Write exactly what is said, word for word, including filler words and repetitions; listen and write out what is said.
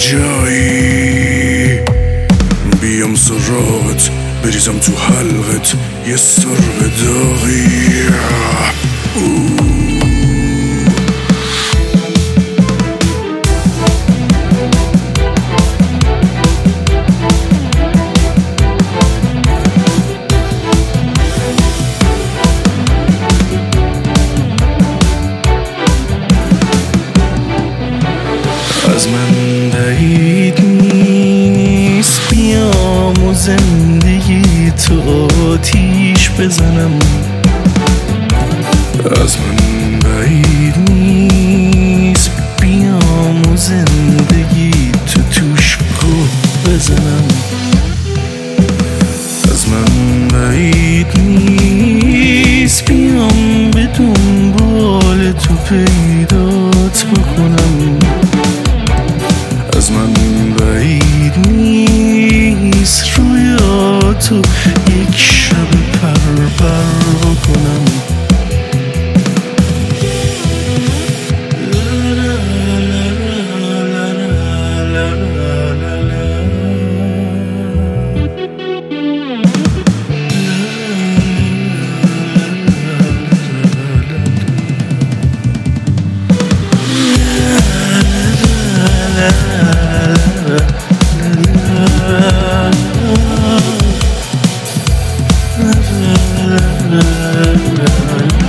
جایی بیام سراغت بریزم تو حلقت یه سرب داغی. از من بعید نیست بیام و زندگی تو آتیش بزنم. از من بعید نیست بیام و زندگی تو توش گوه بزنم. از من بعید نیست بیام به دنبال تو پیدات بکنم. از من بعید نیست رویاتو یک شب پر پر بکنم. La la la la la.